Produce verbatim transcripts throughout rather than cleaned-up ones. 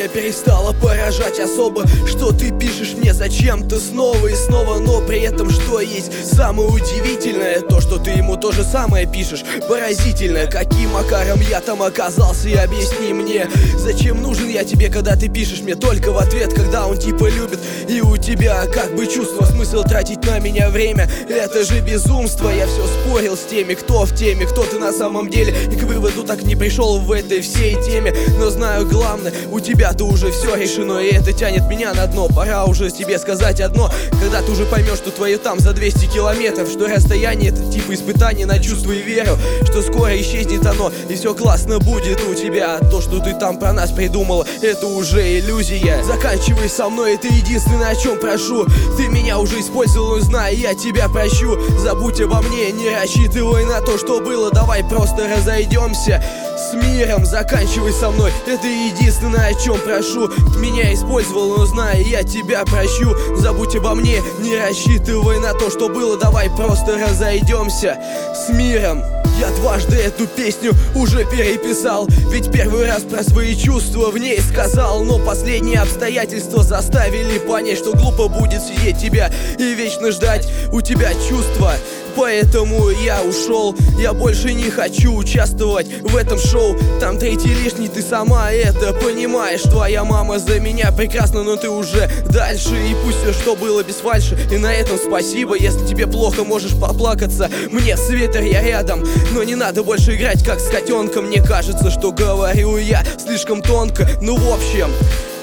перестало поражать особо, что ты пишешь мне зачем-то снова и снова. Но при этом что есть самое удивительное, то что ты ему то же самое пишешь. Поразительно, каким макаром я там оказался. И объясни мне, зачем нужен я тебе, когда ты пишешь мне только в ответ, когда он типа любит. И у тебя как бы чувство, смысл тратить на меня время, это же безумство. Я все спорил с теми, кто в теме, кто ты на самом деле, и к выводу так не пришел в этой всей теме. Но знаю главное, у тебя-то уже все решено, и это тянет меня на дно. Пора уже тебе сказать одно, когда ты уже поймешь, что твое там за двести километров, что расстояние это типа испытание на чувство, и верю, что скоро исчезнет оно, и все классно будет у тебя. То, что ты там про нас придумала, это уже иллюзия. Заканчивай со мной, это единственное, о чем прошу. Ты меня уже использовал, но знай, я тебя прощу. Забудь обо мне, не рассчитывай на то, что было. Давай просто разойдемся с миром. Заканчивай со мной, это единственное, о чем прошу. Ты меня использовал, но знай, я тебя прощу. Забудь обо мне, не рассчитывай на то, что было. Давай просто разойдемся с миром. Я дважды эту песню уже переписал, ведь первый раз про свои чувства в ней сказал. Но последние обстоятельства заставили понять, что глупо будет сидеть тебя и вечно ждать у тебя чувства. Поэтому я ушел, я больше не хочу участвовать в этом шоу. Там третий лишний, ты сама это понимаешь. Твоя мама за меня прекрасна, но ты уже дальше. И пусть все, что было, без фальши, и на этом спасибо. Если тебе плохо, можешь поплакаться, мне свитер, я рядом. Но не надо больше играть как с котенком. Мне кажется, что говорю я слишком тонко. Ну в общем,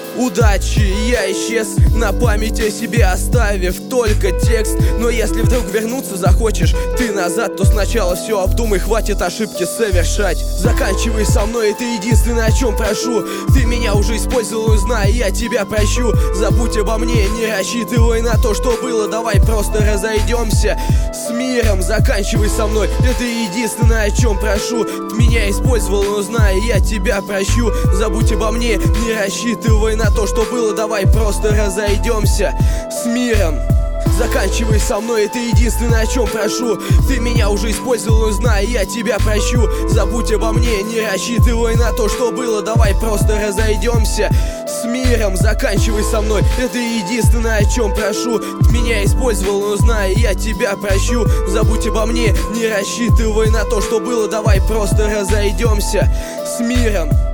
удачи, я исчез, на память о себе оставив только текст. Но если вдруг вернуться захочешь ты назад, то сначала все обдумай, хватит ошибки совершать. Заканчивай со мной, это единственное, о чем прошу. Ты меня уже использовал, но знай, я тебя прощу. Забудь обо мне, не рассчитывай на то, что было. Давай просто разойдемся с миром. Заканчивай со мной, это единственное, о чем прошу. Ты меня использовал, но знай, я тебя прощу. Забудь обо мне, не рассчитывай на то, что было. Давай просто разойдемся с миром. Заканчивай со мной, это единственное, о чем прошу. Ты меня уже использовал, но знай, я тебя прощу. Забудь обо мне, не рассчитывай на то, что было. Давай просто разойдемся с миром. Заканчивай со мной, это единственное, о чем прошу. Ты меня использовал, но знай, я тебя прощу. Забудь обо мне, не рассчитывай на то, что было. Давай просто разойдемся с миром.